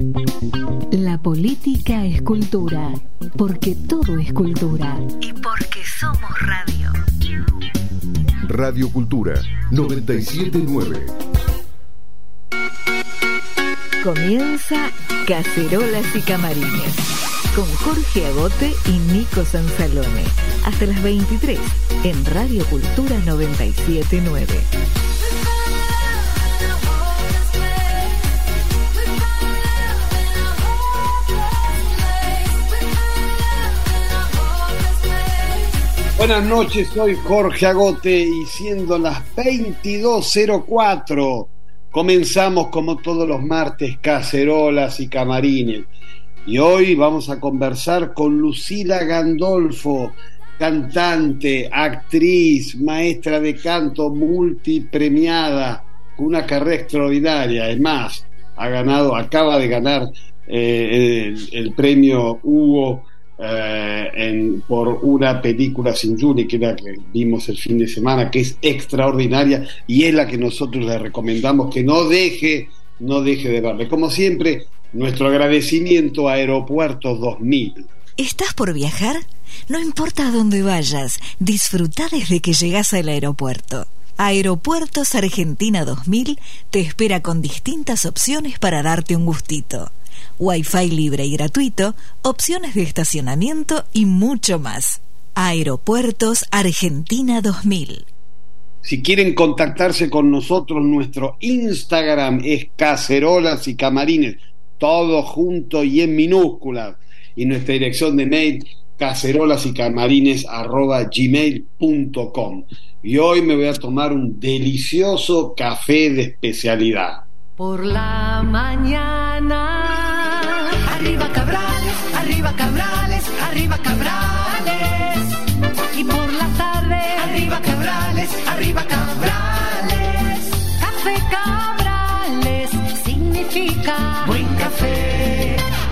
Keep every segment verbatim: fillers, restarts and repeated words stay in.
La política es cultura, porque todo es cultura. Y porque somos radio. Radio Cultura noventa y siete punto nueve. Comienza Cacerolas y Camarines con Jorge Agote y Nico Sansalone. Hasta las veintitrés en Radio Cultura noventa y siete punto nueve. Buenas noches, soy Jorge Agote y siendo las veintidós cero cuatro comenzamos como todos los martes Cacerolas y Camarines. Y hoy vamos a conversar con Lucila Gandolfo, cantante, actriz, maestra de canto multipremiada, con una carrera extraordinaria. Es más, ha ganado, acaba de ganar eh, el, el premio Hugo eh, en, por una película sin Juni, que era que vimos el fin de semana, que es extraordinaria y es la que nosotros le recomendamos que no deje, no deje de verle. Como siempre, nuestro agradecimiento a Aeropuertos dos mil. ¿Estás por viajar? No importa a dónde vayas, disfruta desde que llegás al aeropuerto. Aeropuertos Argentina dos mil te espera con distintas opciones para darte un gustito. Wi-Fi libre y gratuito, opciones de estacionamiento y mucho más. Aeropuertos Argentina dos mil. Si quieren contactarse con nosotros, nuestro Instagram es Cacerolas y Camarines, todo junto y en minúsculas. Y nuestra dirección de mail, cacerolas y camarines arroba gmail punto com. Y hoy me voy a tomar un delicioso café de especialidad. Por la mañana, arriba Cabrales, arriba Cabrales, arriba Cabrales. Y por la tarde, arriba Cabrales, arriba Cabrales. Café Cabrales significa buen café.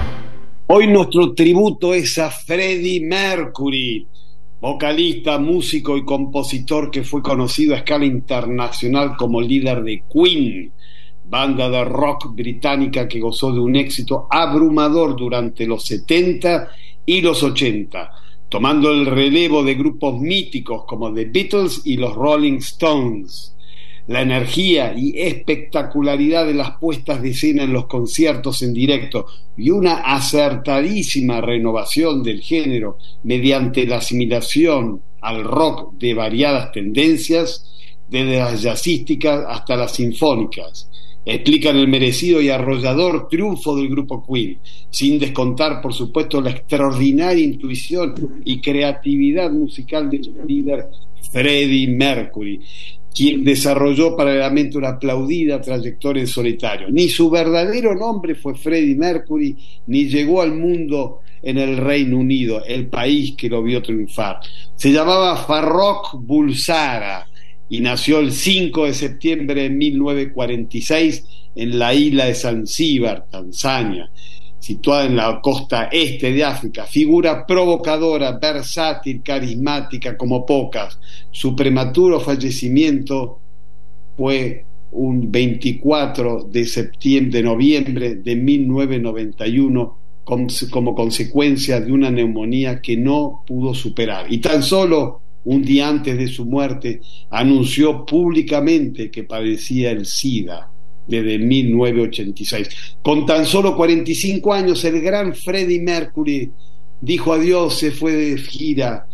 Hoy nuestro tributo es a Freddie Mercury, vocalista, músico y compositor que fue conocido a escala internacional como líder de Queen, banda de rock británica que gozó de un éxito abrumador durante los setenta y los ochenta, tomando el relevo de grupos míticos como The Beatles y los Rolling Stones. La energía y espectacularidad de las puestas de escena en los conciertos en directo y una acertadísima renovación del género mediante la asimilación al rock de variadas tendencias, desde las jazzísticas hasta las sinfónicas, explican el merecido y arrollador triunfo del grupo Queen, sin descontar, por supuesto, la extraordinaria intuición y creatividad musical de su líder Freddie Mercury, quien desarrolló paralelamente una aplaudida trayectoria en solitario. Ni su verdadero nombre fue Freddie Mercury, ni llegó al mundo en el Reino Unido, el país que lo vio triunfar. Se llamaba Farrokh Bulsara y nació el cinco de septiembre de mil novecientos cuarenta y seis en la isla de Zanzíbar, Tanzania, situada en la costa este de África. Figura provocadora, versátil, carismática como pocas. Su prematuro fallecimiento fue un veinticuatro de septiembre, de noviembre de mil novecientos noventa y uno, como consecuencia de una neumonía que no pudo superar. Y tan solo un día antes de su muerte anunció públicamente que padecía el SIDA desde mil novecientos ochenta y seis. Con tan solo cuarenta y cinco años, el gran Freddie Mercury dijo adiós, se fue de gira,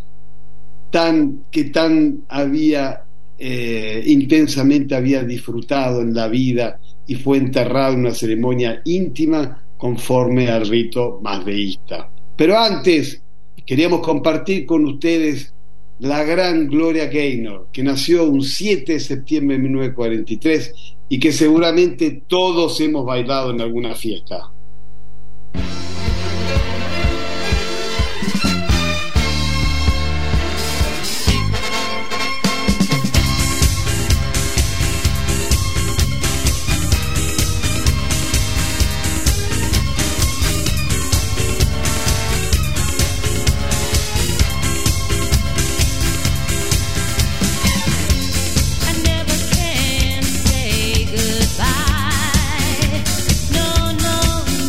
tan, que tan había eh, intensamente había disfrutado en la vida, y fue enterrado en una ceremonia íntima conforme al rito mazdeísta. Pero antes queríamos compartir con ustedes la gran Gloria Gaynor, que nació un siete de septiembre de mil novecientos cuarenta y tres y que seguramente todos hemos bailado en alguna fiesta. No, no.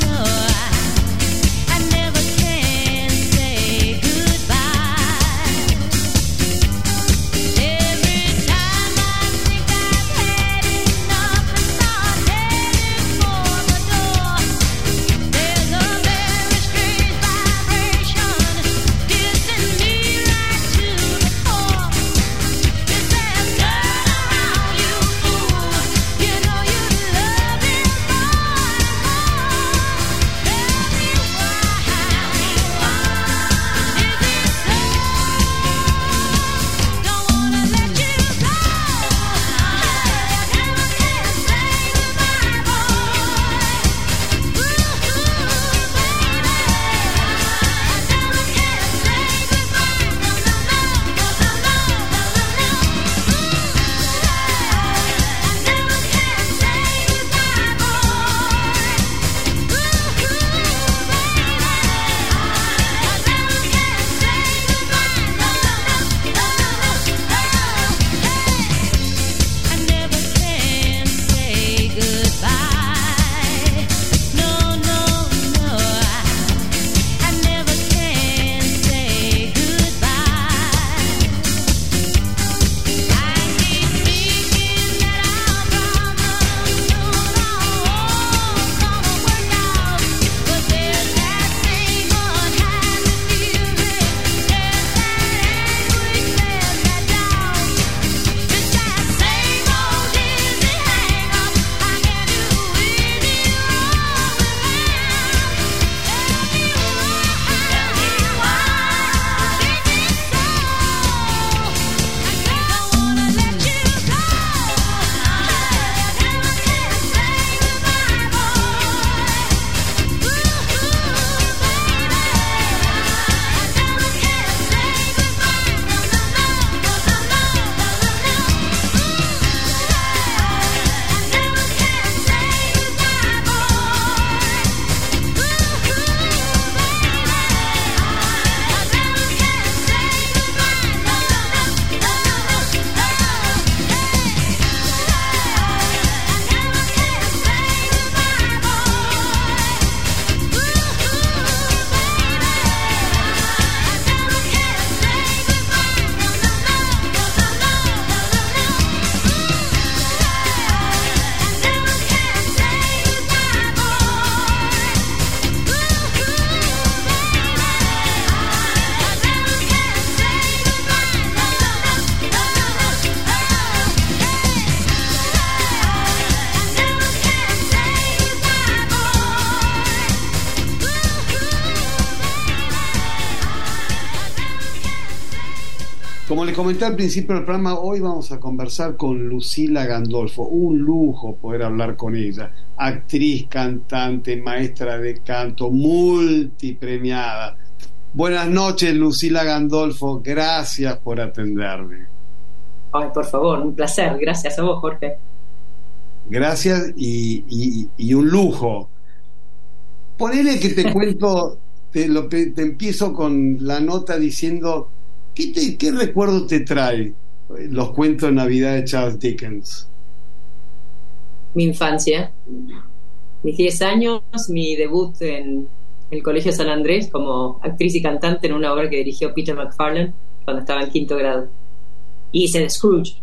Como les comenté al principio del programa, hoy vamos a conversar con Lucila Gandolfo. Un lujo poder hablar con ella. Actriz, cantante, maestra de canto, multipremiada. Buenas noches, Lucila Gandolfo. Gracias por atenderme. Ay, por favor, un placer. Gracias a vos, Jorge. Gracias y, y, y un lujo. Ponele que te cuento, te, lo, te empiezo con la nota diciendo, ¿qué, te, ¿qué recuerdo te trae los cuentos de Navidad de Charles Dickens? Mi infancia, mis diez años, mi debut en el Colegio San Andrés como actriz y cantante en una obra que dirigió Peter McFarlane cuando estaba en quinto grado. Y hice de Scrooge.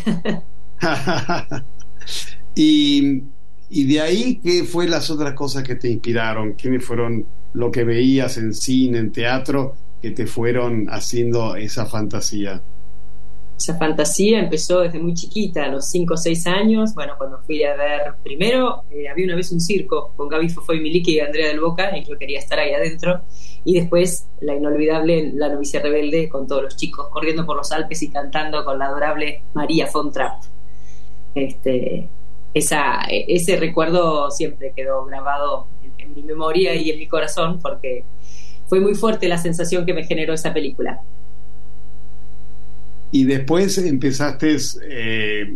y, y de ahí, ¿qué fue las otras cosas que te inspiraron? ¿Quiénes fueron lo que veías en cine, en teatro, que te fueron haciendo esa fantasía? Esa fantasía empezó desde muy chiquita, a los cinco o seis años. Bueno, cuando fui a ver, primero eh, había una vez un circo con Gaby Fofó y Miliki y Andrea del Boca, y yo quería estar ahí adentro. Y después la inolvidable La novicia rebelde, con todos los chicos corriendo por los Alpes y cantando con la adorable María von Trapp. Este, esa, ese recuerdo siempre quedó grabado en, en mi memoria y en mi corazón, porque fue muy fuerte la sensación que me generó esa película. Y después empezaste, eh,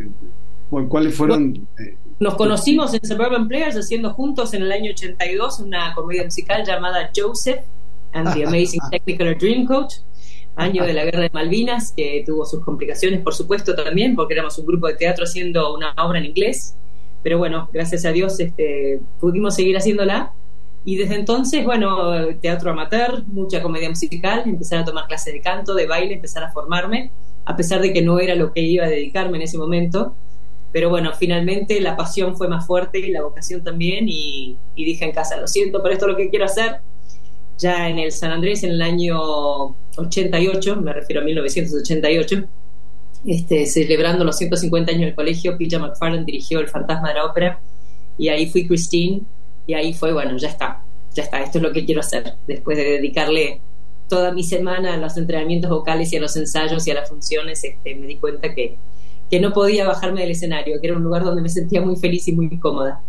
¿cuáles fueron? Nos conocimos en Suburban Players haciendo juntos en el año ochenta y dos una comedia musical llamada Joseph and the Amazing Technicolor Dreamcoat, año de la Guerra de Malvinas, que tuvo sus complicaciones, por supuesto, también, porque éramos un grupo de teatro haciendo una obra en inglés, pero bueno, gracias a Dios este, pudimos seguir haciéndola. Y desde entonces, bueno, teatro amateur, mucha comedia musical, empezar a tomar clases de canto, de baile, empezar a formarme, a pesar de que no era lo que iba a dedicarme en ese momento. Pero bueno, finalmente la pasión fue más fuerte y la vocación también, y, y dije en casa, lo siento, pero esto es lo que quiero hacer. Ya en el San Andrés, en el año ochenta y ocho, me refiero a mil novecientos ochenta y ocho, este, celebrando los ciento cincuenta años del colegio, Peter McFarlane dirigió El fantasma de la ópera, y ahí fui Christine. Y ahí fue, bueno, ya está, ya está, esto es lo que quiero hacer. Después de dedicarle toda mi semana a los entrenamientos vocales y a los ensayos y a las funciones, este, me di cuenta que, que no podía bajarme del escenario, que era un lugar donde me sentía muy feliz y muy cómoda.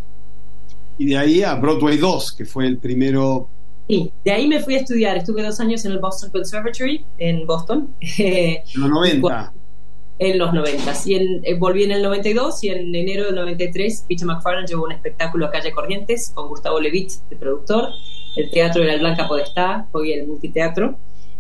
Y de ahí a Broadway dos, que fue el primero. Sí, de ahí me fui a estudiar, estuve dos años en el Boston Conservatory, en Boston. En los noventa. En los noventa, y en, eh, volví en el noventa y dos, y en enero del noventa y tres Peter McFarlane llevó un espectáculo a Calle Corrientes con Gustavo Levitt, el productor. El teatro era el Blanca Podestá, hoy el Multiteatro,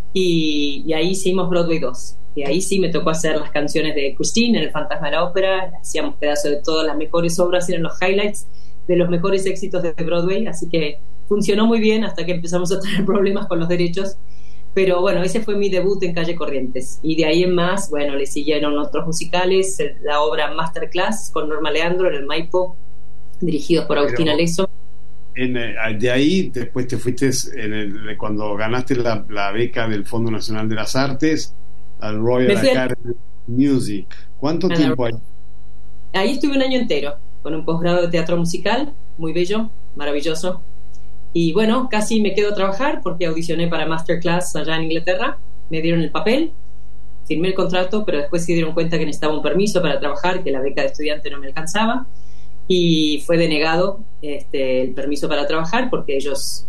y, y ahí hicimos Broadway dos, y ahí sí me tocó hacer las canciones de Christine en El fantasma de la ópera. Hacíamos pedazos de todas las mejores obras, eran los highlights de los mejores éxitos de Broadway, así que funcionó muy bien hasta que empezamos a tener problemas con los derechos. Pero bueno, ese fue mi debut en Calle Corrientes, y de ahí en más, bueno, le siguieron otros musicales, la obra Masterclass con Norma Leandro en el Maipo, dirigidos por Agustín Aleso. En, de ahí después te fuiste en el, cuando ganaste la, la beca del Fondo Nacional de las Artes al Royal Academy Music. ¿Cuánto tiempo hay? Ahí estuve un año entero con un posgrado de teatro musical muy bello, maravilloso. Y bueno, casi me quedo a trabajar porque audicioné para Masterclass allá en Inglaterra, me dieron el papel, firmé el contrato, pero después se dieron cuenta que necesitaba un permiso para trabajar, que la beca de estudiante no me alcanzaba, y fue denegado este, el permiso para trabajar, porque ellos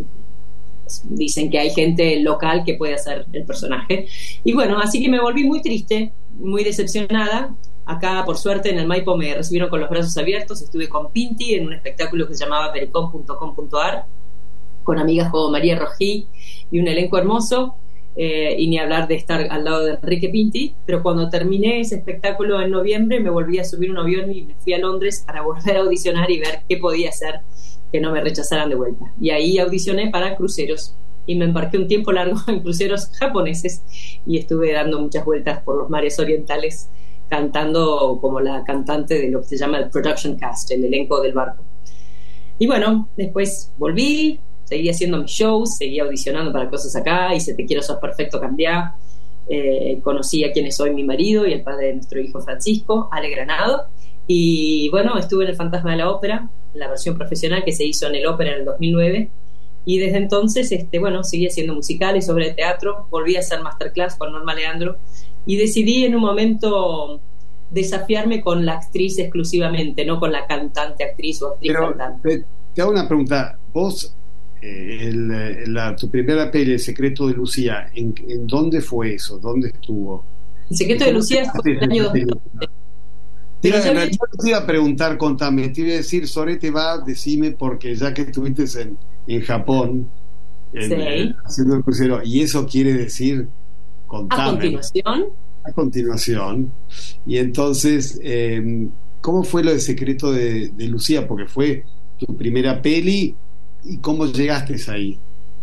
dicen que hay gente local que puede hacer el personaje. Y bueno, así que me volví muy triste, muy decepcionada. Acá, por suerte, en el Maipo me recibieron con los brazos abiertos. Estuve con Pinti en un espectáculo que se llamaba pericom punto com punto a r, con amigas como María Rojí y un elenco hermoso, eh, y ni hablar de estar al lado de Enrique Pinti. Pero cuando terminé ese espectáculo en noviembre, me volví a subir un avión y me fui a Londres para volver a audicionar y ver qué podía hacer que no me rechazaran de vuelta. Y ahí audicioné para cruceros y me embarqué un tiempo largo en cruceros japoneses y estuve dando muchas vueltas por los mares orientales, cantando como la cantante de lo que se llama el production cast, el elenco del barco. Y bueno, después volví, seguí haciendo mis shows, seguí audicionando para cosas acá, hice Te quiero, sos perfecto, cambiá. Eh, conocí a quien es hoy mi marido y el padre de nuestro hijo Francisco, Ale Granado. Y bueno, estuve en El fantasma de la ópera, la versión profesional que se hizo en el ópera en el dos mil nueve, Y desde entonces, este, bueno, seguí haciendo musicales sobre teatro, volví a hacer masterclass con Norma Leandro y decidí en un momento desafiarme con la actriz exclusivamente, no con la cantante, actriz o actriz Pero, cantante. Te hago una pregunta. Vos, eh, el, la, tu primera peli, El secreto de Lucía, ¿en, en dónde fue eso? ¿Dónde estuvo? El secreto de Lucía fue en el año dos mil once. Te iba, Pero yo yo te iba a preguntar, contame, te iba a decir, Sorete, va, decime, porque ya que estuviste en, en Japón, en, Sí. en- haciendo el crucero, y eso quiere decir, contame. A continuación, A continuación. Y entonces, eh, ¿cómo fue lo de Secreto de, de Lucía? Porque fue tu primera peli, ¿y cómo llegaste ahí?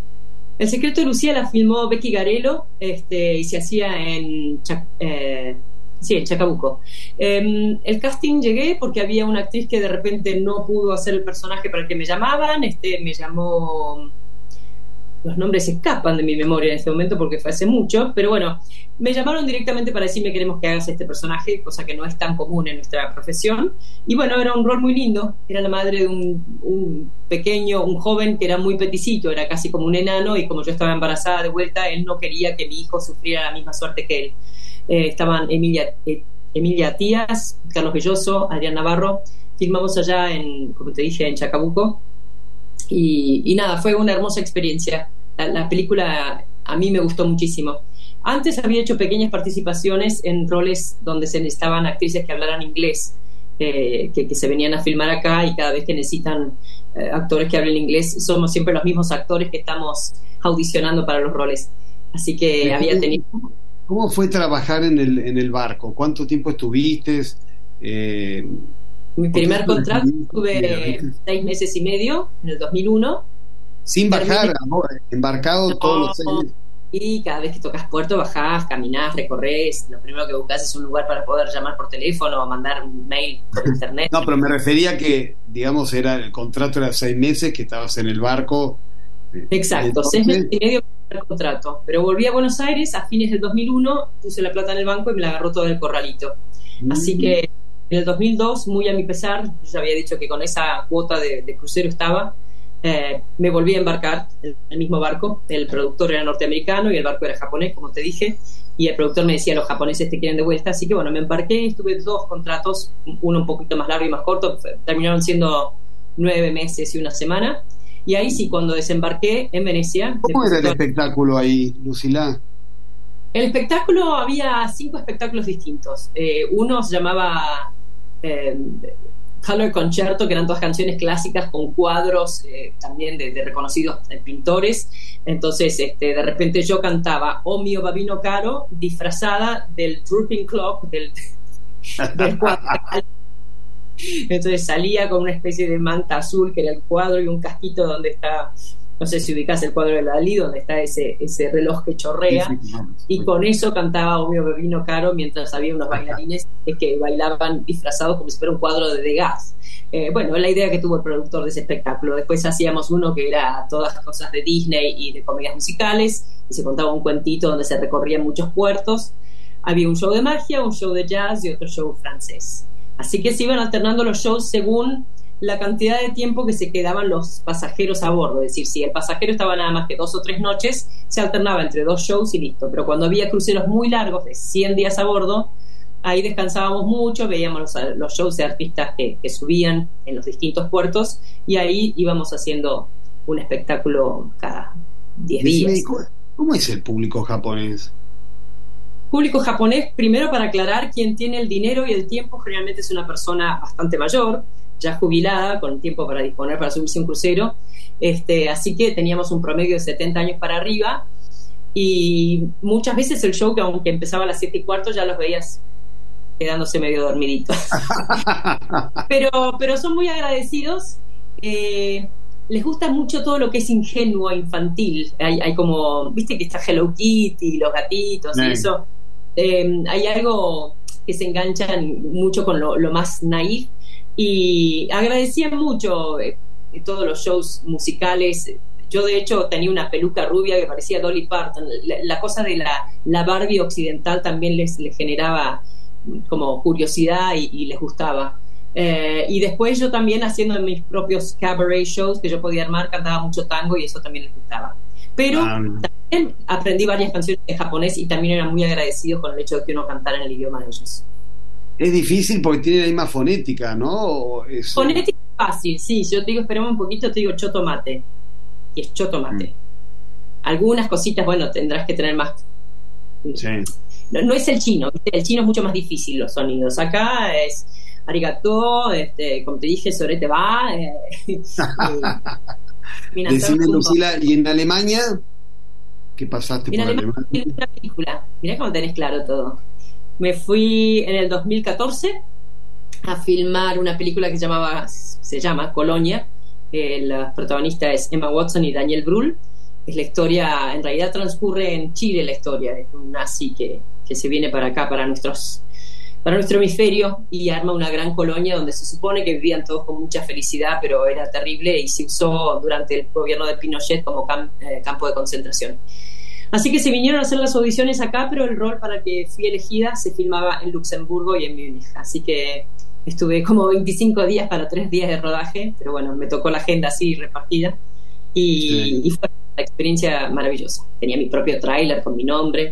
El secreto de Lucía la filmó Becky Garello, este, y se hacía en, Chac- eh, sí, en Chacabuco. Eh, el casting llegué porque había una actriz que de repente no pudo hacer el personaje para el que me llamaban. Este, me llamó, los nombres se escapan de mi memoria en este momento porque fue hace mucho, pero bueno, me llamaron directamente para decirme queremos que hagas este personaje, cosa que no es tan común en nuestra profesión. Y bueno, era un rol muy lindo. Era la madre de un, un pequeño, un joven que era muy peticito, era casi como un enano, y como yo estaba embarazada de vuelta, él no quería que mi hijo sufriera la misma suerte que él. Eh, estaban Emilia, eh, Emilia Tías, Carlos Belloso, Adrián Navarro. Filmamos allá en, como te dije, en Chacabuco. Y, y nada, fue una hermosa experiencia. La, la película a mí me gustó muchísimo. Antes había hecho pequeñas participaciones en roles donde se necesitaban actrices que hablaran inglés, eh, que, que se venían a filmar acá, y cada vez que necesitan eh, actores que hablen inglés, somos siempre los mismos actores que estamos audicionando para los roles. Así que había tenido... ¿Cómo fue trabajar en el, en el barco? ¿Cuánto tiempo estuviste? Eh, Mi primer ¿por qué contrato decidiste? tuve seis meses y medio, en el dos mil uno. Sin bajar, Terminé- amor, embarcado No, todos los seis meses. Y cada vez que tocas puerto, bajás, caminás, recorres. Lo primero que buscas es un lugar para poder llamar por teléfono o mandar un mail por internet. No, pero me refería que, digamos, era el contrato era seis meses, que estabas en el barco. Exacto, Entonces, seis meses y medio para el contrato. Pero volví a Buenos Aires a fines del dos mil uno, puse la plata en el banco y me la agarró todo el corralito. Así que en el dos mil dos, muy a mi pesar, yo ya había dicho que con esa cuota de, de crucero estaba, eh, me volví a embarcar en el mismo barco. El productor era norteamericano y el barco era japonés, como te dije, y el productor me decía, los japoneses te quieren de vuelta. Así que bueno, me embarqué, estuve dos contratos, uno un poquito más largo y más corto, terminaron siendo nueve meses y una semana. Y ahí sí, cuando desembarqué en Venecia... ¿Cómo era el todo... espectáculo ahí, Lucila? El espectáculo, había cinco espectáculos distintos. Eh, uno se llamaba eh, Color Concerto, que eran todas canciones clásicas con cuadros eh, también de, de reconocidos eh, pintores. Entonces, este, de repente yo cantaba O mio babino caro, disfrazada del Drooping Clock, del, del cuadro. Entonces salía con una especie de manta azul, que era el cuadro, y un casquito donde está, no sé si ubicás el cuadro de Dalí, donde está ese, ese reloj que chorrea. Sí, sí, no, Y con eso cantaba O mio babino caro, mientras había unos bailarines que bailaban disfrazados como si fuera un cuadro de Degas. Eh, bueno, la idea que tuvo el productor de ese espectáculo. Después hacíamos uno que era todas cosas de Disney y de comedias musicales, y se contaba un cuentito donde se recorrían muchos puertos. Había un show de magia, un show de jazz y otro show francés. Así que se iban alternando los shows según la cantidad de tiempo que se quedaban los pasajeros a bordo. Es decir, si el pasajero estaba nada más que dos o tres noches, se alternaba entre dos shows y listo. Pero cuando había cruceros muy largos, de cien días a bordo, ahí descansábamos mucho, veíamos los, los shows de artistas que, que subían en los distintos puertos, y ahí íbamos haciendo un espectáculo cada diez días. Decime, ¿cómo es el público japonés? Público japonés, primero para aclarar, quien tiene el dinero y el tiempo generalmente es una persona bastante mayor, ya jubilada, con tiempo para disponer para subirse a un crucero. Este, así que teníamos un promedio de setenta años para arriba, y muchas veces el show, que aunque empezaba a las siete y cuarto, ya los veías quedándose medio dormiditos. pero, pero son muy agradecidos. Eh, les gusta mucho todo lo que es ingenuo, infantil. Hay, hay como, viste que está Hello Kitty, los gatitos y sí. eso. Eh, hay algo que se enganchan mucho con lo, lo más naif, y agradecían mucho eh, todos los shows musicales. Yo de hecho tenía una peluca rubia que parecía Dolly Parton. La, la cosa de la, la Barbie occidental también les, les generaba como curiosidad y, y les gustaba. Eh, y después yo también haciendo mis propios cabaret shows que yo podía armar, cantaba mucho tango y eso también les gustaba. Pero ah, también aprendí varias canciones en japonés y también eran muy agradecidos con el hecho de que uno cantara en el idioma de ellos. Es difícil porque tiene la misma fonética, ¿no? Es... Fonética fácil, sí. Si yo te digo, esperemos un poquito, te digo chotomate. Y es chotomate. Mm. Algunas cositas, bueno, tendrás que tener más... Sí. No, no es el chino, ¿viste? El chino es mucho más difícil los sonidos. Acá es arigato, este, como te dije, sorete va. Eh, Decime, Lucila, ¿y en Alemania? ¿Qué pasaste en por Alemania? Alemania? Una película. Mirá cómo tenés claro todo. Me fui en el dos mil catorce a filmar una película que se llamaba, se llama Colonia. Eh, la protagonista es Emma Watson y Daniel Brühl. Es la historia, en realidad transcurre en Chile la historia, es un nazi que, que se viene para acá, para nuestros para nuestro hemisferio, y arma una gran colonia donde se supone que vivían todos con mucha felicidad, pero era terrible y se usó durante el gobierno de Pinochet como cam, eh, campo de concentración. Así que se vinieron a hacer las audiciones acá, pero el rol para el que fui elegida se filmaba en Luxemburgo y en Múnich. Así que estuve como veinticinco días para tres días de rodaje, pero bueno, me tocó la agenda así repartida y, sí. y fue una experiencia maravillosa. Tenía mi propio tráiler con mi nombre.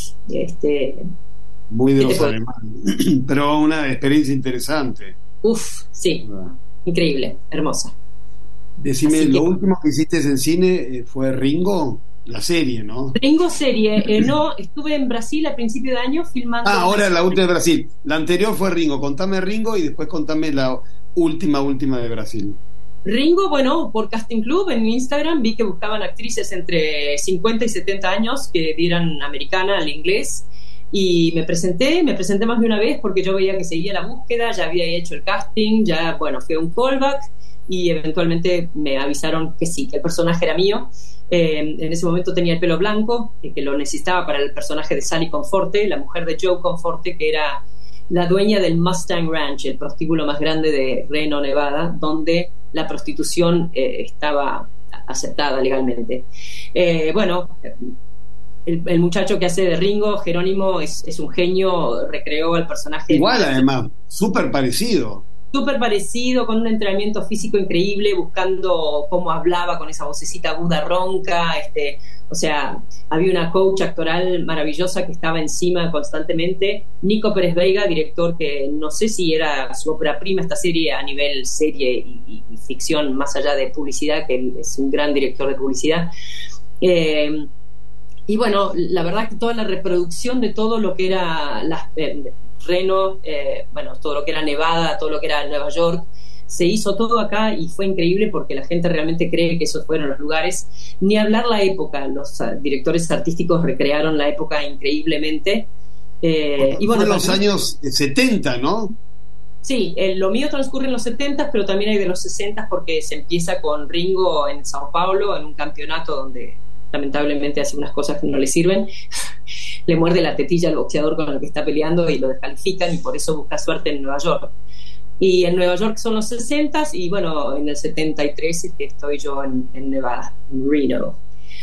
Este, Muy de los alemanes, pero una experiencia interesante. Uf, sí, ah. increíble, hermosa. Decime, así lo que... último que hiciste en cine fue Ringo. La serie, ¿no? Ringo serie, eh, no, estuve en Brasil a principio de año filmando. Ah, ahora la última de Brasil. La anterior fue Ringo. Contame Ringo y después contame la última, última de Brasil. Ringo, bueno, por Casting Club en Instagram vi que buscaban actrices entre cincuenta y setenta años que dieran americana al inglés. Y me presenté, me presenté más de una vez porque yo veía que seguía la búsqueda, ya había hecho el casting, ya, bueno, fue un callback y eventualmente me avisaron que sí, que el personaje era mío. Eh, en ese momento tenía el pelo blanco, eh, que lo necesitaba para el personaje de Sally Conforte, la mujer de Joe Conforte, que era la dueña del Mustang Ranch, el prostíbulo más grande de Reno, Nevada, donde la prostitución eh, estaba aceptada legalmente. Eh, bueno, el, el muchacho que hace de Ringo, Jerónimo, es, es un genio, recreó al personaje. Igual, además, súper parecido. Súper parecido, con un entrenamiento físico increíble, buscando cómo hablaba con esa vocecita aguda ronca, este, o sea, había una coach actoral maravillosa que estaba encima constantemente. Nico Pérez Veiga, director que no sé si era su ópera prima esta serie a nivel serie y, y, y ficción, más allá de publicidad, que él es un gran director de publicidad. Eh, y bueno, la verdad que toda la reproducción de todo lo que era las... Eh, Reno, eh, bueno, todo lo que era Nevada, todo lo que era Nueva York, se hizo todo acá y fue increíble porque la gente realmente cree que esos fueron los lugares. Ni hablar la época, los uh, directores artísticos recrearon la época increíblemente. Eh, y bueno, fue en los años setenta, ¿no? Sí, eh, lo mío transcurre en los setenta, pero también hay de los sesenta porque se empieza con Ringo en Sao Paulo, en un campeonato donde lamentablemente hace unas cosas que no le sirven. Le muerde la tetilla al boxeador con el que está peleando y lo descalifican y por eso busca suerte en Nueva York. Y en Nueva York son los sesenta y bueno, en el setenta y tres es que estoy yo en, en Nevada, en Reno.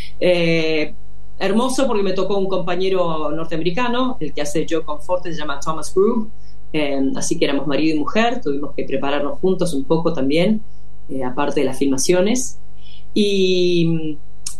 Eh, hermoso porque me tocó un compañero norteamericano, el que hace Joe Conforte, se llama Thomas Groove, eh, así que éramos marido y mujer, tuvimos que prepararnos juntos un poco también, eh, aparte de las filmaciones. Y...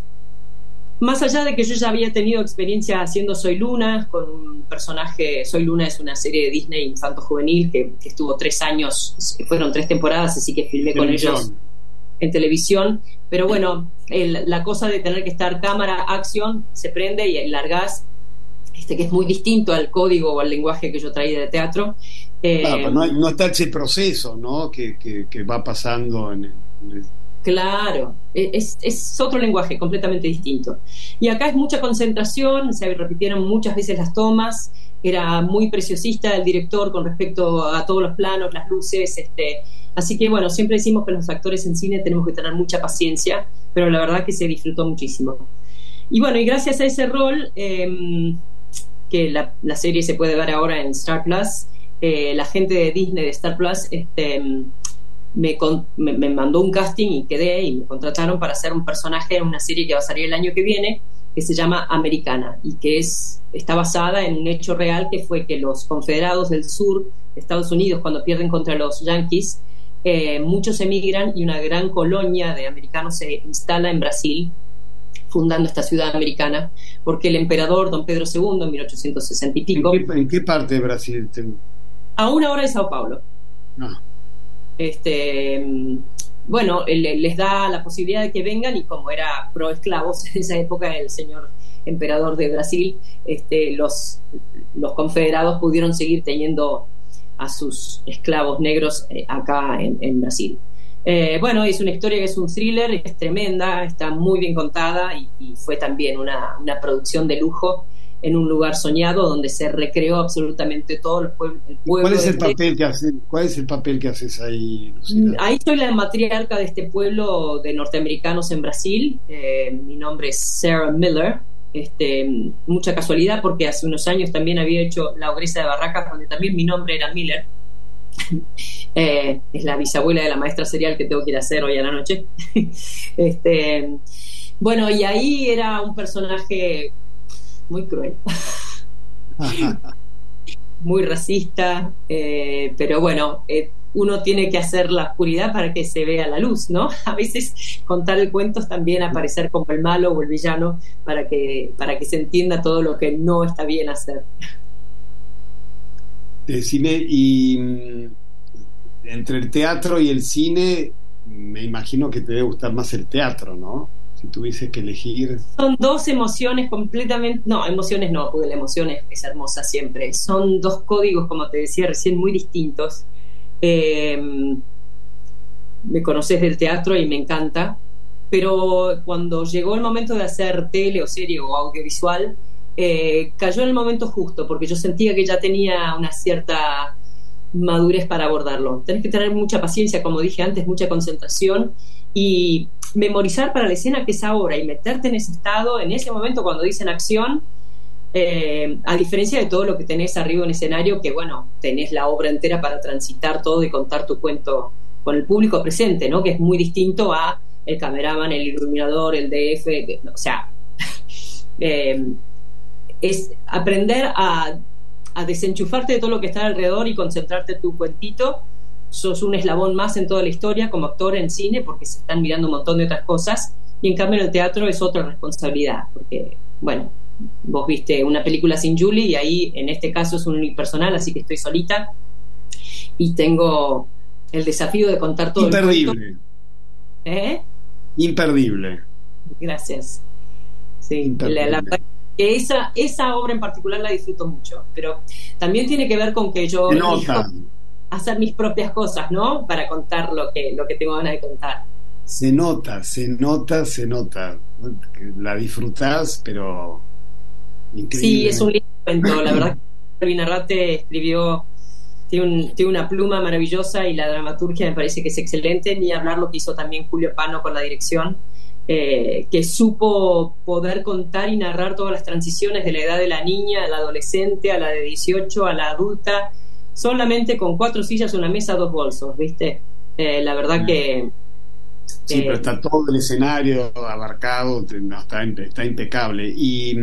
más allá de que yo ya había tenido experiencia haciendo Soy Luna, con un personaje, Soy Luna es una serie de Disney infanto-juvenil que, que estuvo tres años, fueron tres temporadas, así que filmé con ellos en televisión, pero bueno, el, la cosa de tener que estar cámara, acción, se prende y largás, este, que es muy distinto al código o al lenguaje que yo traía de teatro. Eh, claro, no, no está ese proceso, ¿no? que, que, que va pasando en el, en el... Claro, es, es otro lenguaje completamente distinto. Y acá es mucha concentración, se repitieron muchas veces las tomas, era muy preciosista el director con respecto a todos los planos, las luces, este, así que bueno, siempre decimos que los actores en cine tenemos que tener mucha paciencia, pero la verdad que se disfrutó muchísimo. Y bueno, y gracias a ese rol, eh, que la, la serie se puede ver ahora en Star Plus, eh, la gente de Disney de Star Plus, este... Me, con, me, me mandó un casting y quedé y me contrataron para hacer un personaje en una serie que va a salir el año que viene que se llama Americana y que es, está basada en un hecho real que fue que los confederados del sur Estados Unidos cuando pierden contra los Yankees, eh, muchos emigran y una gran colonia de americanos se instala en Brasil, fundando esta ciudad americana, porque el emperador Don Pedro segundo en mil ochocientos sesenta y pico... ¿En qué, en qué parte de Brasil? Te... A una hora de Sao Paulo. Ah. Este, bueno, les da la posibilidad de que vengan, y como era pro esclavos en esa época el señor emperador de Brasil, este, los, los confederados pudieron seguir teniendo a sus esclavos negros eh, acá en, en Brasil. Eh, bueno, es una historia que es un thriller, es tremenda, está muy bien contada, y, y fue también una, una producción de lujo en un lugar soñado donde se recreó absolutamente todo el pueblo. El pueblo ¿Cuál es el de... papel que haces? ¿Cuál es el papel que haces ahí, Lucila? Ahí soy la matriarca de este pueblo de norteamericanos en Brasil. Eh, mi nombre es Sarah Miller. Este, mucha casualidad, porque hace unos años también había hecho La Ogresa de Barracas, donde también mi nombre era Miller. eh, es la bisabuela de la maestra serial que tengo que ir a hacer hoy a la noche. este, bueno, y ahí era un personaje muy cruel, muy racista, eh, pero bueno, eh, uno tiene que hacer la oscuridad para que se vea la luz, ¿no? A veces contar el cuento es también aparecer como el malo o el villano para que, para que se entienda todo lo que no está bien hacer. Decime, y entre el teatro y el cine, me imagino que te debe gustar más el teatro, ¿no? Si tuviese que elegir. Son dos emociones completamente, no, emociones no, porque la emoción es, es hermosa siempre. Son dos códigos, como te decía recién, muy distintos. Eh, me conoces del teatro y me encanta, pero cuando llegó el momento de hacer tele o serie o audiovisual, eh, cayó en el momento justo, porque yo sentía que ya tenía una cierta madurez para abordarlo. Tenés que tener mucha paciencia, como dije antes, mucha concentración y memorizar para la escena que es ahora, y meterte en ese estado, en ese momento cuando dicen acción, eh, a diferencia de todo lo que tenés arriba en escenario, que bueno, tenés la obra entera para transitar todo y contar tu cuento con el público presente, ¿no? Que es muy distinto a el cameraman, el iluminador, el D F, o sea, eh, es aprender a, a desenchufarte de todo lo que está alrededor y concentrarte en tu cuentito. Sos un eslabón más en toda la historia como actor en cine, porque se están mirando un montón de otras cosas, y en cambio en el teatro es otra responsabilidad, porque bueno, vos viste una película sin Julie, y ahí en este caso es un unipersonal, así que estoy solita y tengo el desafío de contar todo. Imperdible. El cuento. ¿Eh? Imperdible. Gracias. Sí, Imperdible. la, la, que esa, esa obra en particular la disfruto mucho, pero también tiene que ver con que yo Se nota. hacer mis propias cosas, ¿no? Para contar lo que, lo que tengo ganas de contar. Se nota, se nota, se nota. La disfrutás, pero increíble. Sí, es un lindo cuento. La verdad que Alvin Arrate escribió, tiene, un, tiene una pluma maravillosa, y la dramaturgia me parece que es excelente. Ni hablar lo que hizo también Julio Pano con la dirección, eh, que supo poder contar y narrar todas las transiciones de la edad de la niña a la adolescente, a la de dieciocho, a la adulta, solamente con cuatro sillas, una mesa, dos bolsos, ¿viste? Eh, la verdad que... Sí, eh, pero está todo el escenario abarcado, no, está, está impecable. Y,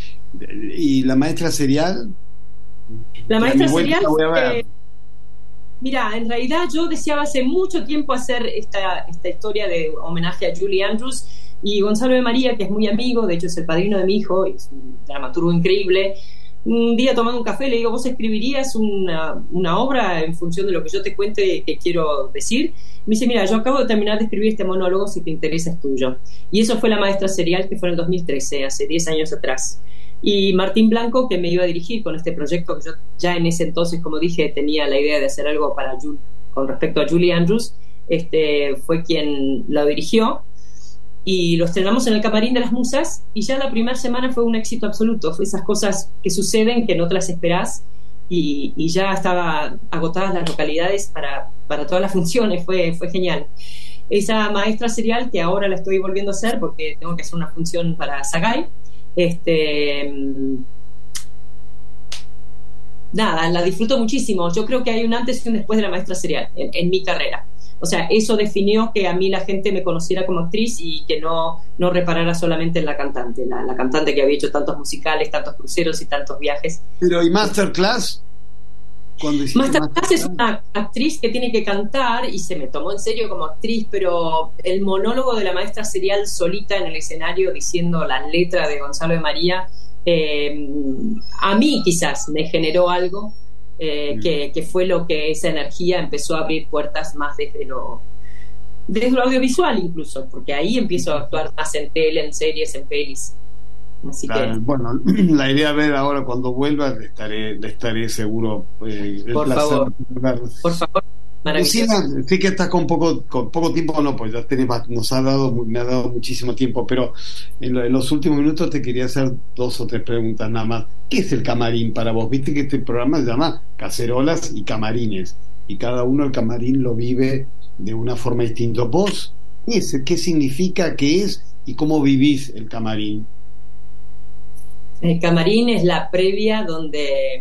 y la maestra serial... La maestra serial... Eh, mira, en realidad yo deseaba hace mucho tiempo hacer esta, esta historia de homenaje a Julie Andrews, y Gonzalo de María, que es muy amigo, de hecho es el padrino de mi hijo, es un dramaturgo increíble. Un día tomando un café le digo, ¿vos escribirías una, una obra en función de lo que yo te cuente que quiero decir? Me dice, mira, yo acabo de terminar de escribir este monólogo, si te interesa es tuyo. Y eso fue La maestra serial, que fue en el dos mil trece, hace diez años atrás. Y Martín Blanco, que me iba a dirigir con este proyecto, que yo ya en ese entonces, como dije, tenía la idea de hacer algo para Julie, con respecto a Julie Andrews, este, fue quien lo dirigió. Y lo estrenamos en el Camarín de las Musas, y ya la primera semana fue un éxito absoluto. Fue esas cosas que suceden que no te las esperás, y, y ya estaba agotadas las localidades para, para todas las funciones. Fue, fue genial. Esa maestra serial, que ahora la estoy volviendo a hacer porque tengo que hacer una función para Sagay, este, nada, la disfruto muchísimo. Yo creo que hay un antes y un después de la maestra serial en, en mi carrera. O sea, eso definió que a mí la gente me conociera como actriz, y que no, no reparara solamente en la cantante, la, la cantante que había hecho tantos musicales, tantos cruceros y tantos viajes. Pero, ¿y Masterclass? cuando hiciste Masterclass es una actriz que tiene que cantar y se me tomó en serio como actriz, pero el monólogo de la maestra serial solita en el escenario diciendo la letra de Gonzalo de María, eh, a mí quizás me generó algo eh, mm. que, que fue lo que esa energía empezó a abrir puertas más desde lo, desde lo audiovisual incluso, porque ahí empiezo a actuar más en tele, en series, en pelis. Así claro, que, bueno, la idea de ver ahora cuando vuelva, le estaré, le estaré seguro. Eh, el por placer favor, de por favor, maravilloso. Lucina, sé que estás con poco, con poco tiempo, no, pues ya tenés, nos ha dado, me ha dado muchísimo tiempo, pero en, lo, en los últimos minutos te quería hacer dos o tres preguntas nada más. ¿Qué es el camarín para vos? Viste que este programa se llama Cacerolas y Camarines, y cada uno el camarín lo vive de una forma distinta. ¿Vos qué es? ¿Qué significa? ¿Qué es? ¿Y cómo vivís el camarín? El camarín es la previa donde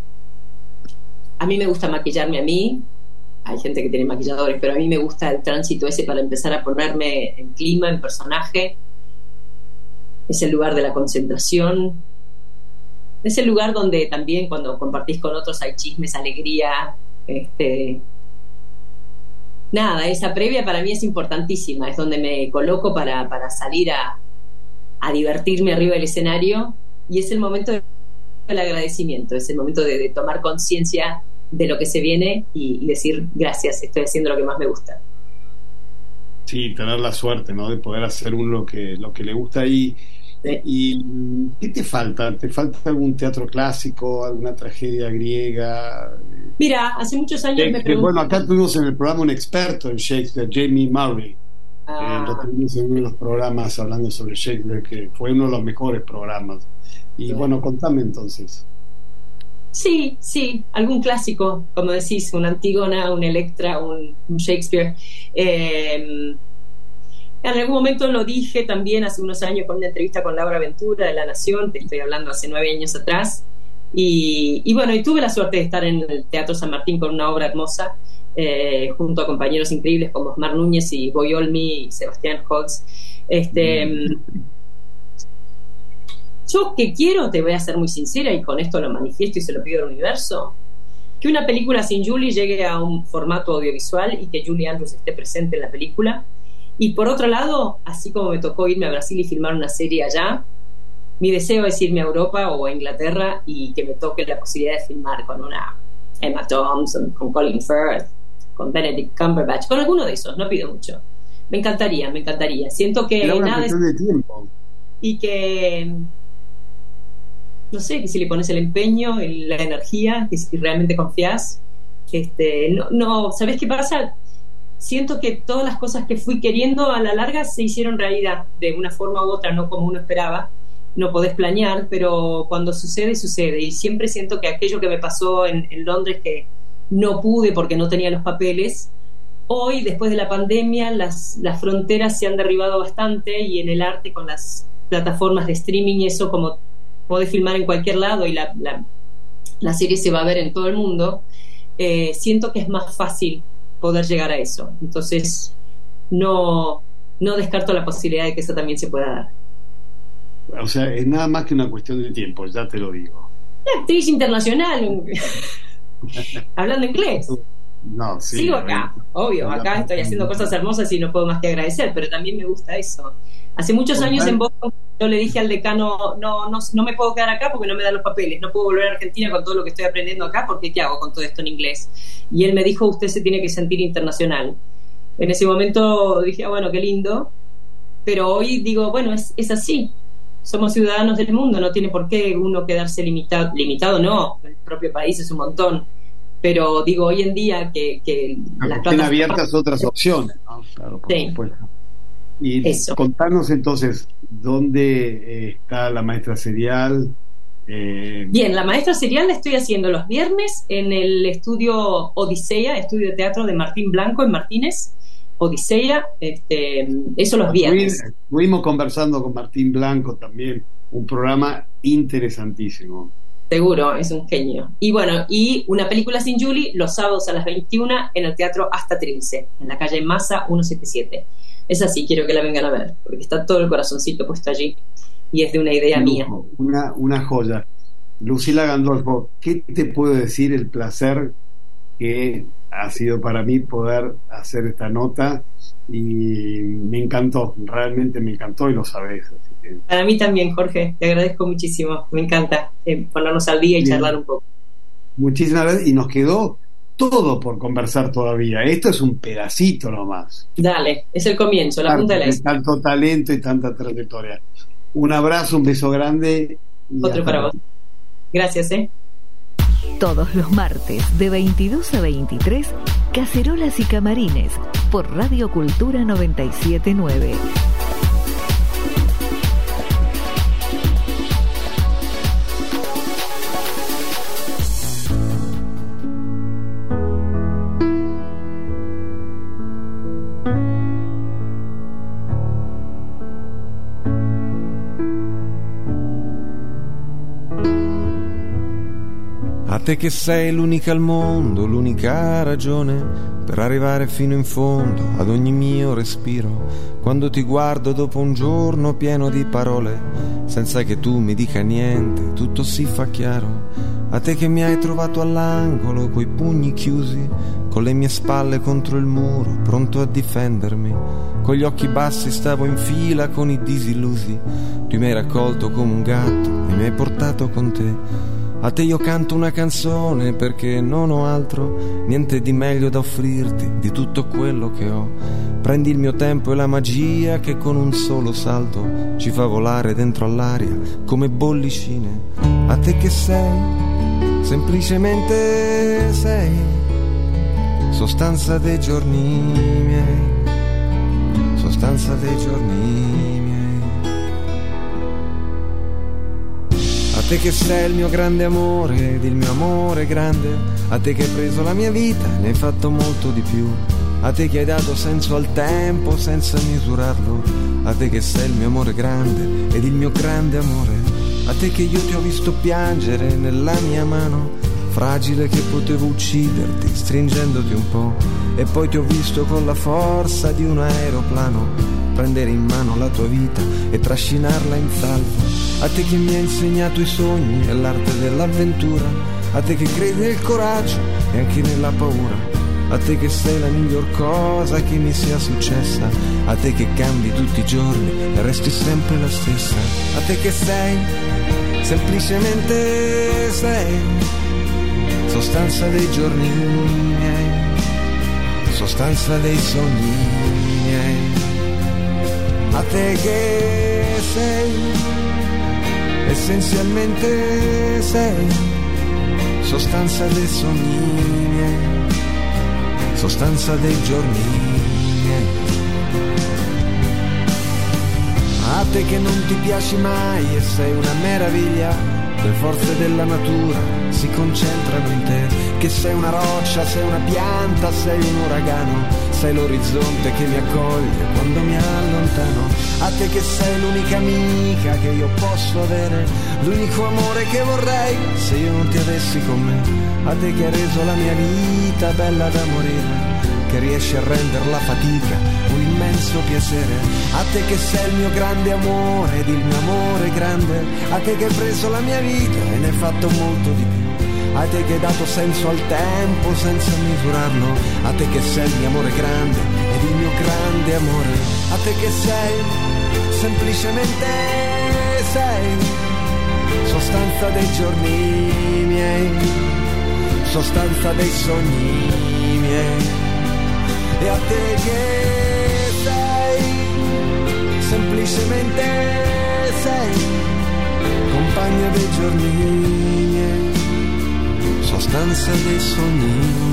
a mí me gusta maquillarme a mí. Hay gente que tiene maquilladores, pero a mí me gusta el tránsito ese para empezar a ponerme en clima, en personaje. Es el lugar de la concentración. Es el lugar donde también cuando compartís con otros hay chismes, alegría. Este... Nada, esa previa para mí es importantísima. Es donde me coloco para, para salir a, a divertirme arriba del escenario. Y es el momento del agradecimiento, es el momento de, de tomar conciencia de lo que se viene y, y decir gracias, estoy haciendo lo que más me gusta. Sí, tener la suerte, ¿no? De poder hacer uno lo que, lo que le gusta. Y, sí. ¿Y qué te falta? ¿Te falta algún teatro clásico, alguna tragedia griega? Mira, hace muchos años eh, me pregunté... Bueno, acá tuvimos en el programa un experto en Shakespeare, Jamie Murray. Ah. Eh, lo tuvimos en uno de los programas hablando sobre Shakespeare, que fue uno de los mejores programas. Y sí. Bueno, contame entonces. Sí, sí, algún clásico, como decís, una Antígona, un Electra, un, un Shakespeare. Eh, en algún momento lo dije también hace unos años con una entrevista con Laura Ventura de La Nación, te estoy hablando hace nueve años atrás. Y, y bueno, y tuve la suerte de estar en el Teatro San Martín con una obra hermosa, eh, junto a compañeros increíbles como Osmar Núñez y Boy Olmi y Sebastián Holtz. Este... Mm. Yo que quiero, te voy a ser muy sincera y con esto lo manifiesto y se lo pido al universo, que una película sin Julie llegue a un formato audiovisual y que Julie Andrews esté presente en la película. Y por otro lado, así como me tocó irme a Brasil y filmar una serie allá, mi deseo es irme a Europa o a Inglaterra y que me toque la posibilidad de filmar con una Emma Thompson, con Colin Firth, con Benedict Cumberbatch, con alguno de esos, no pido mucho. Me encantaría, me encantaría. Siento que Era una nada es... de tiempo. Y que... no sé, que si le pones el empeño, la energía, que si realmente confías, este, no, no, ¿sabés qué pasa? Siento que todas las cosas que fui queriendo a la larga se hicieron realidad, de una forma u otra, no como uno esperaba. No podés planear, pero cuando sucede, sucede. Y siempre siento que aquello que me pasó en, en Londres, que no pude porque no tenía los papeles, hoy, después de la pandemia, las, las fronteras se han derribado bastante, y en el arte, con las plataformas de streaming y eso, como podés filmar en cualquier lado y la, la, la serie se va a ver en todo el mundo, eh, siento que es más fácil poder llegar a eso. Entonces no, no descarto la posibilidad de que eso también se pueda dar. O sea, es nada más que una cuestión de tiempo, ya te lo digo. Una actriz internacional hablando inglés. No, sí, sigo acá, obvio, acá estoy haciendo cosas hermosas y no puedo más que agradecer, pero también me gusta eso. Hace muchos años en Boston yo le dije al decano, no, no, no me puedo quedar acá porque no me dan los papeles, no puedo volver a Argentina con todo lo que estoy aprendiendo acá, porque ¿qué hago con todo esto en inglés? Y él me dijo, usted se tiene que sentir internacional. En ese momento dije, ah, bueno, qué lindo, pero hoy digo, bueno, es, es así, somos ciudadanos del mundo, no tiene por qué uno quedarse limitado, limitado no, el propio país es un montón, pero digo, hoy en día que, que las estén abiertas otras opciones, ¿no? Claro, por sí. supuesto. Y eso. Contanos entonces, ¿dónde eh, está la maestra serial? Eh... Bien, la maestra serial la estoy haciendo los viernes en el estudio Odisea, estudio de teatro de Martín Blanco en Martínez, Odisea, este, eso los viernes. Estuvimos conversando con Martín Blanco también, un programa interesantísimo. Seguro, es un genio. Y bueno, y una película sin Julie los sábados a las veintiuna en el Teatro Hasta Trilce, en la calle Massa ciento setenta y siete. Es así, quiero que la vengan a ver, porque está todo el corazoncito puesto allí y es de una idea un mía. Una, una joya. Lucila Gandolfo, ¿qué te puedo decir? El placer que ha sido para mí poder hacer esta nota, y me encantó, realmente me encantó, y lo sabés. Así que... Para mí también, Jorge, te agradezco muchísimo, me encanta eh, ponernos al día y Bien. charlar un poco. Muchísimas gracias, y nos quedó todo por conversar todavía. Esto es un pedacito nomás. Dale, es el comienzo, la punta de la isla. Tanto talento y tanta trayectoria. Un abrazo, un beso grande. Otro para vos. Gracias, ¿eh? Todos los martes de veintidós a veintitrés, Cacerolas y Camarines por Radio Cultura noventa y siete punto nueve. A te che sei l'unica al mondo, l'unica ragione per arrivare fino in fondo ad ogni mio respiro. Quando ti guardo dopo un giorno pieno di parole, senza che tu mi dica niente, tutto si fa chiaro. A te che mi hai trovato all'angolo coi pugni chiusi, con le mie spalle contro il muro, pronto a difendermi. Con gli occhi bassi stavo in fila con i disillusi. Tu mi hai raccolto come un gatto e mi hai portato con te. A te io canto una canzone perché non ho altro, niente di meglio da offrirti di tutto quello che ho. Prendi il mio tempo e la magia che con un solo salto ci fa volare dentro all'aria come bollicine. A te che sei, semplicemente sei, sostanza dei giorni miei, sostanza dei giorni miei. A te che sei il mio grande amore ed il mio amore grande, a te che hai preso la mia vita e ne hai fatto molto di più, a te che hai dato senso al tempo senza misurarlo, a te che sei il mio amore grande ed il mio grande amore, a te che io ti ho visto piangere nella mia mano, fragile che potevo ucciderti stringendoti un po', e poi ti ho visto con la forza di un aeroplano prendere in mano la tua vita e trascinarla in salvo. A te che mi hai insegnato i sogni e l'arte dell'avventura, a te che credi nel coraggio e anche nella paura, a te che sei la miglior cosa che mi sia successa, a te che cambi tutti i giorni e resti sempre la stessa, a te che sei, semplicemente sei, sostanza dei giorni miei, sostanza dei sogni miei. A te che sei, essenzialmente sei, sostanza dei sogni miei, sostanza dei giorni miei. A te che non ti piaci mai e sei una meraviglia, le forze della natura si concentrano in te, che sei una roccia, sei una pianta, sei un uragano, sei l'orizzonte che mi accoglie quando mi allontano. A te che sei l'unica amica che io posso avere, l'unico amore che vorrei se io non ti avessi con me. A te che hai reso la mia vita bella da morire, che riesci a rendere la fatica un immenso piacere. A te che sei il mio grande amore ed il mio amore grande, a te che hai preso la mia vita e ne hai fatto molto di più, a te che hai dato senso al tempo senza misurarlo, a te che sei il mio amore grande ed il mio grande amore, a te che sei, semplicemente sei, sostanza dei giorni miei, sostanza dei sogni miei. E a te che sei, semplicemente sei, compagna dei giorni miei, sostanza dei sogni.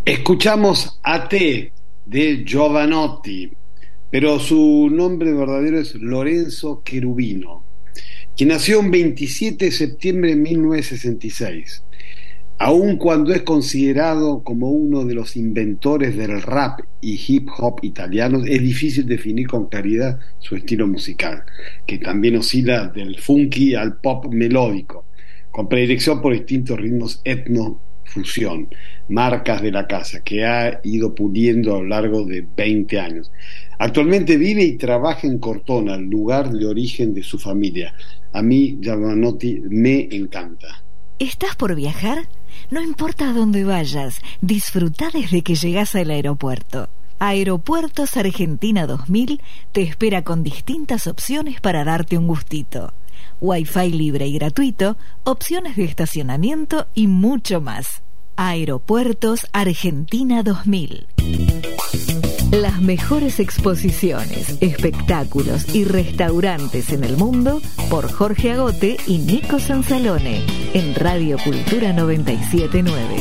Escuchamos A Te de Jovanotti, pero su nombre verdadero es Lorenzo Cherubino, quien nació el veintisiete de septiembre de mil novecientos sesenta y seis. Aun cuando es considerado como uno de los inventores del rap y hip hop italianos, es difícil definir con claridad su estilo musical, que también oscila del funky al pop melódico, con predilección por distintos ritmos etno-fusión, marcas de la casa, que ha ido puliendo a lo largo de veinte años. Actualmente vive y trabaja en Cortona, el lugar de origen de su familia. A mí, Jovanotti me encanta. ¿Estás por viajar? No importa a dónde vayas, disfruta desde que llegas al aeropuerto. Aeropuertos Argentina dos mil te espera con distintas opciones para darte un gustito. Wi-Fi libre y gratuito, opciones de estacionamiento y mucho más. Aeropuertos Argentina dos mil. Las mejores exposiciones, espectáculos y restaurantes en el mundo por Jorge Agote y Nico Sansalone en Radio Cultura noventa y siete punto nueve.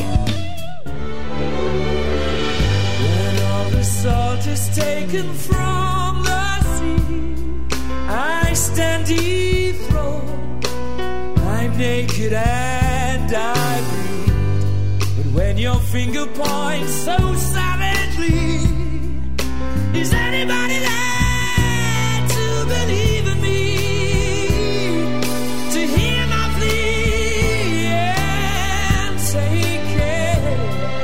Is anybody there to believe in me? To hear my plea and take care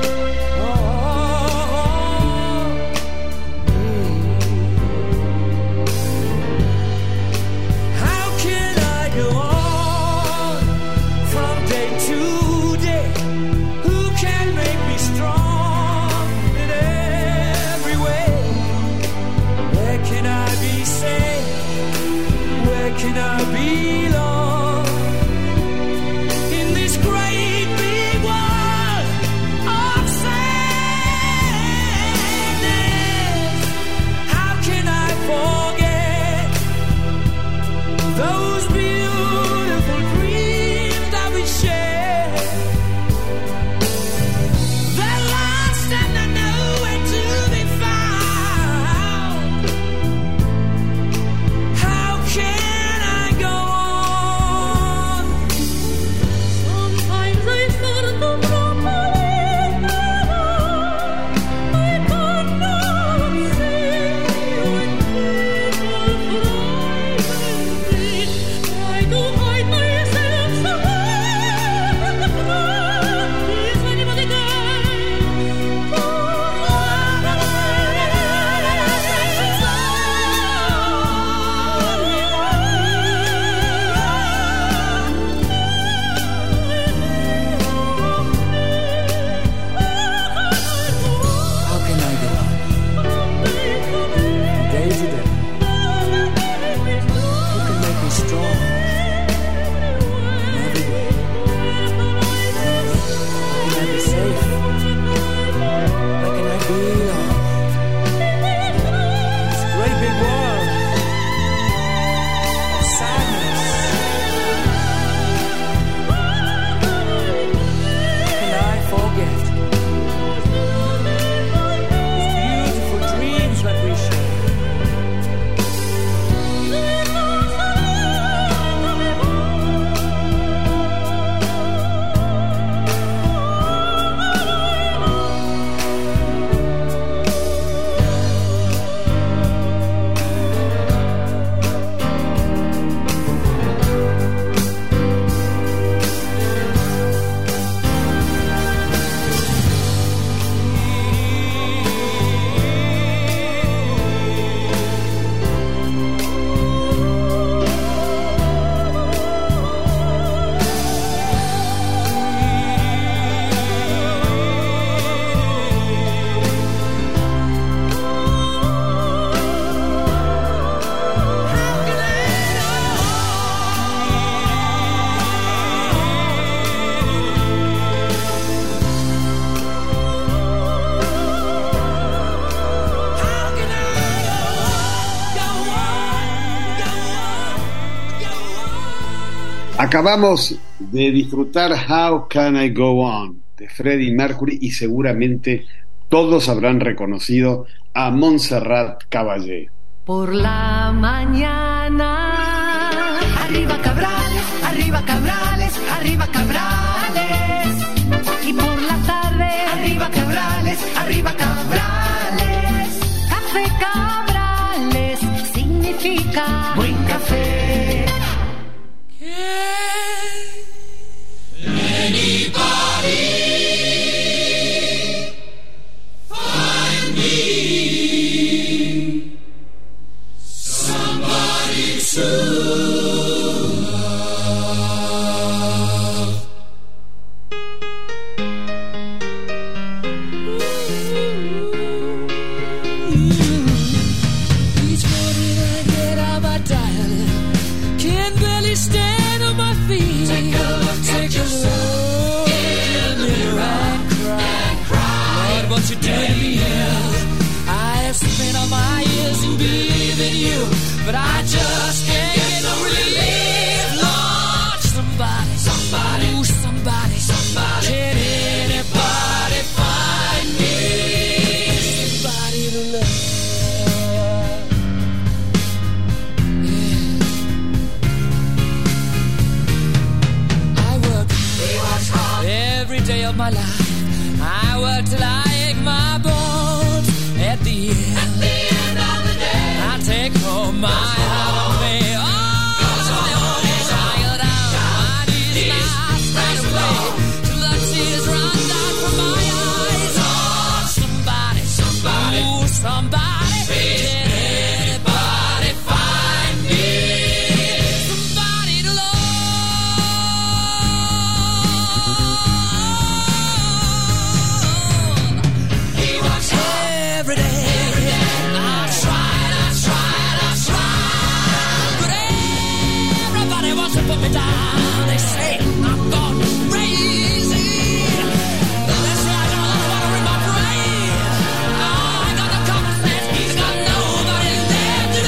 of me? How can I go on from day to day? Who can make me strong in every way? Where can I be safe? Where can I belong? In this great big world of sadness, how can I forget those beautiful dreams that we shared? They're lost and they're nowhere to be found. How can I go on? Sometimes I feel the properly I cannot see when people fly me. I go hide myself somewhere. Is anybody there? How can I go on? Day to day. Who can make me strong? In every way. How can I be safe? Where can I belong? This great big world of sadness. How can I forget these beautiful dreams that we share? Acabamos de disfrutar How Can I Go On de Freddie Mercury, y seguramente todos habrán reconocido a Montserrat Caballé. Por la mañana, arriba Cabrales, arriba Cabrales, arriba Cabrales. Y por la tarde, arriba Cabrales, arriba Cabrales. Café Cabrales significa buen café. Can anybody find me somebody to love? Each morning I get out my dial, can barely stand on my feet. Take a look, take a look in the mirror and cry. Lord, what you did to me, I have spent all my years in believing you, but I just can't get no relief. Lord, somebody, somebody, ooh, somebody, somebody, can anybody find me somebody to love? Every day of my life, I work till I ache my bones. At the end, At the end of the day, I take home my holiday. Oh, I'm tired out, my knees now straight away, till the tears run down from my eyes. Oh, somebody, somebody, ooh, somebody, can anybody find me somebody to love? Every day, every day, I tried, I tried, I tried, but everybody wants to put me down. They say I'm gone crazy. They say I got a lot of water in my brain. Oh, I got no common sense. I got nobody there to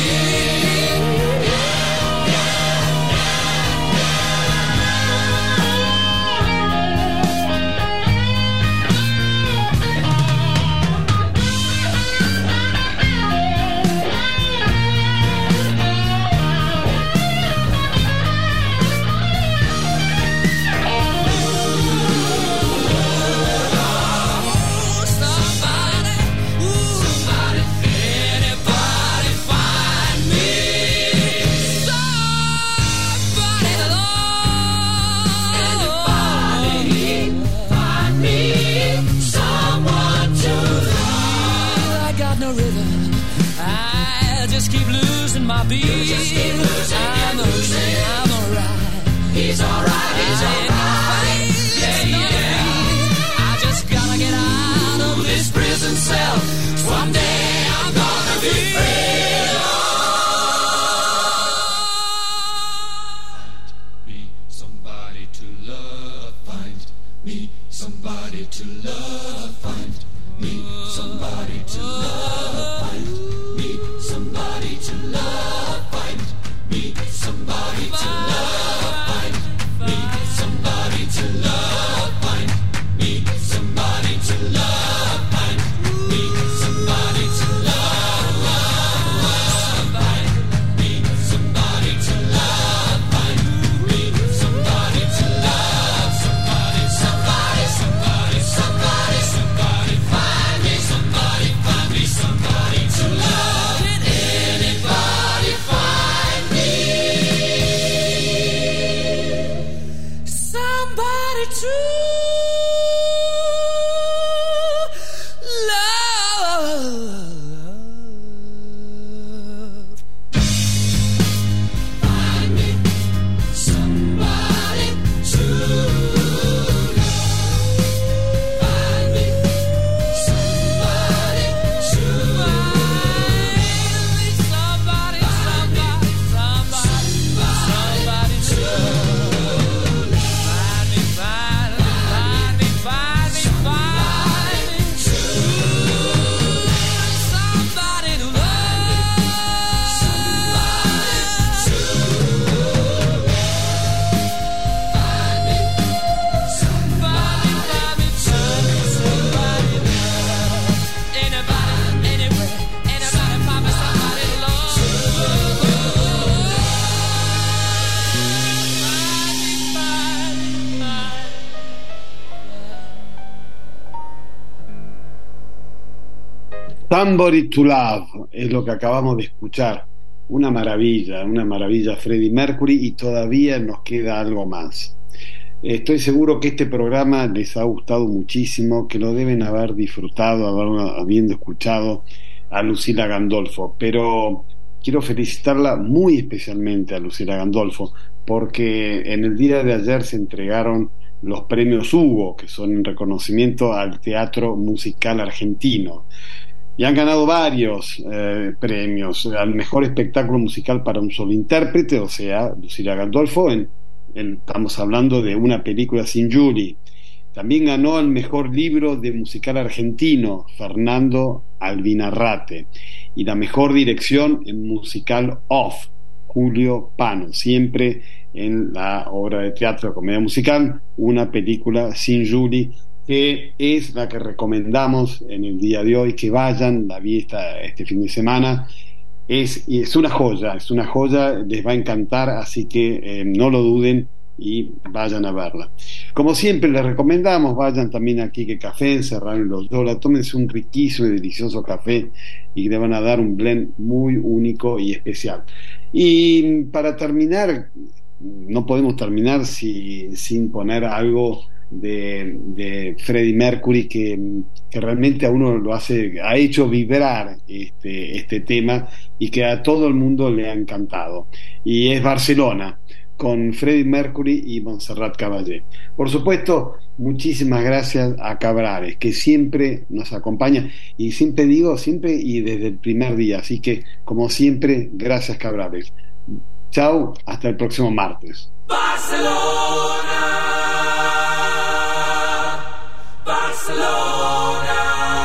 my beat. Just keep losing, I'm losing, I'm alright. He's alright, he's alright. Yeah, yeah. I just gotta get out of this prison cell. Someday I'm gonna be free. Find me somebody to love. Find me somebody to love. Find me somebody to love. Find me somebody to love. Find me somebody to love. Find me somebody. Somebody to Love es lo que acabamos de escuchar. Una maravilla, una maravilla Freddie Mercury, y todavía nos queda algo más. Estoy seguro que este programa les ha gustado muchísimo, que lo deben haber disfrutado haber, habiendo escuchado a Lucila Gandolfo, pero quiero felicitarla muy especialmente a Lucila Gandolfo, porque en el día de ayer se entregaron los premios Hugo, que son en reconocimiento al teatro musical argentino, y han ganado varios eh, premios al mejor espectáculo musical para un solo intérprete, o sea, Lucila Gandolfo, en, en, estamos hablando de Una película sin Julie. También ganó el mejor libro de musical argentino, Fernando Albinarrate, y la mejor dirección en musical Off, Julio Pano, siempre en la obra de teatro de comedia musical, Una película sin Julie, que es la que recomendamos en el día de hoy, que vayan, la vi esta, este fin de semana, es, y es una joya, es una joya, les va a encantar, así que eh, no lo duden y vayan a verla. Como siempre les recomendamos, vayan también a Quique Café en Serrano y Loyola, tómense un riquísimo y delicioso café y le van a dar un blend muy único y especial. Y para terminar, no podemos terminar si, sin poner algo de, de Freddie Mercury, que, que realmente a uno lo hace, ha hecho vibrar este, este tema, y que a todo el mundo le ha encantado, y es Barcelona, con Freddie Mercury y Montserrat Caballé. Por supuesto, muchísimas gracias a Cabrales, que siempre nos acompaña, y siempre digo, siempre y desde el primer día, así que como siempre, gracias Cabrales. Chao, hasta el próximo martes. Barcelona, Barcelona.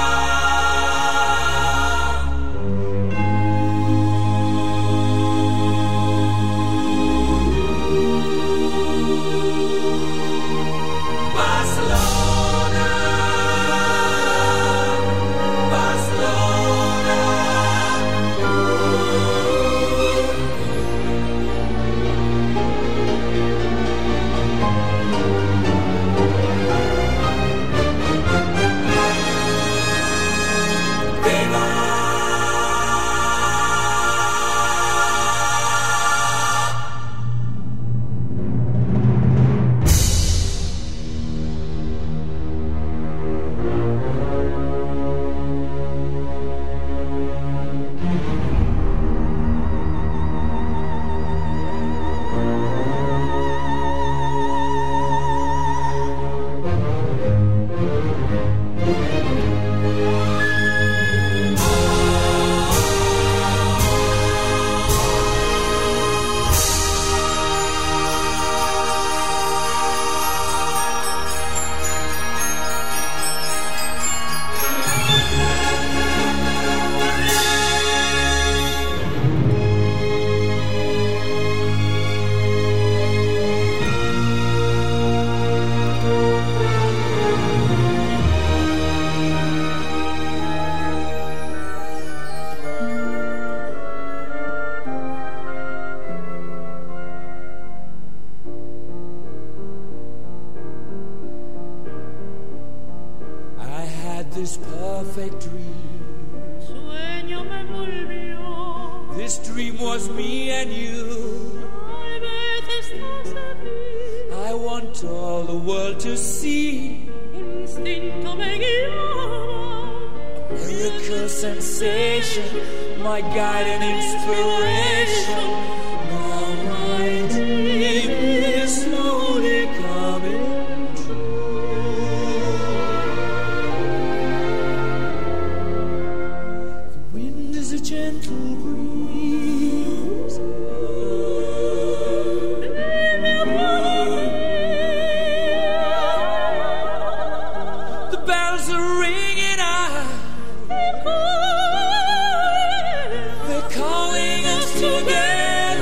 this perfect dream. Sueño me envolvió. This dream was me and you. Tal vez estás aquí. I want all the world to see. Un instinto me guiaba. A miracle sensation, my guide and inspiration. Now my dream is slowly coming true. The wind is a gentle breeze. The bells are ringing out. They're calling us together.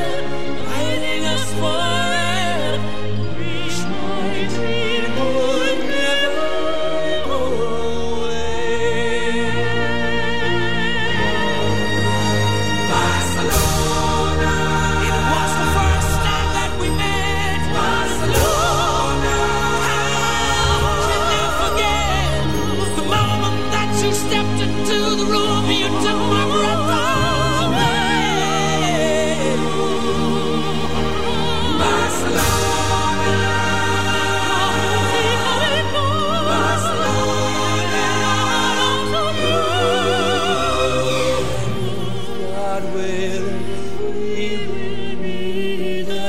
will be with me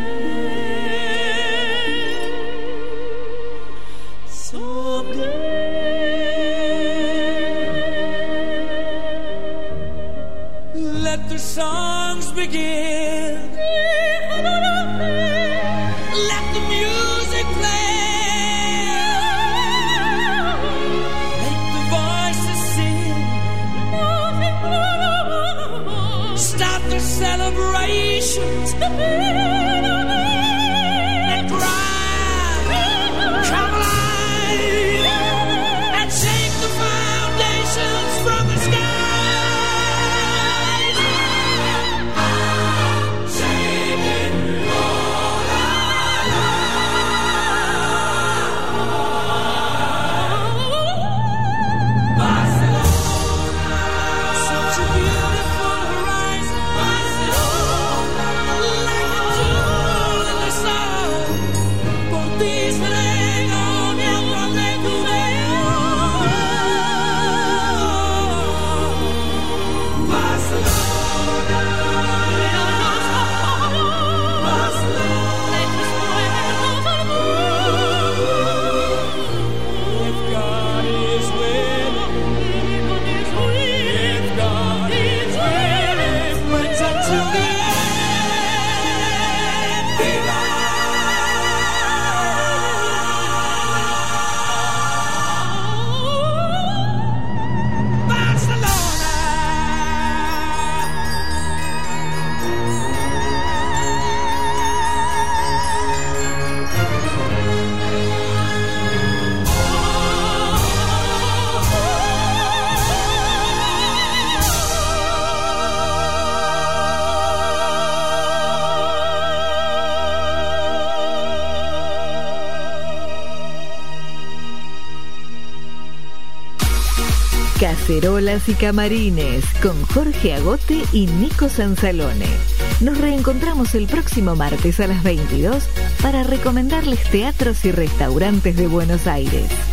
again someday. Let the songs begin. Let the music play. Let the voices sing. Start the celebrations. And cry, come alive, and shake the foundations from the sky. Cacerolas y camarines con Jorge Agote y Nico Sanzalone. Nos reencontramos el próximo martes a las veintidós para recomendarles teatros y restaurantes de Buenos Aires.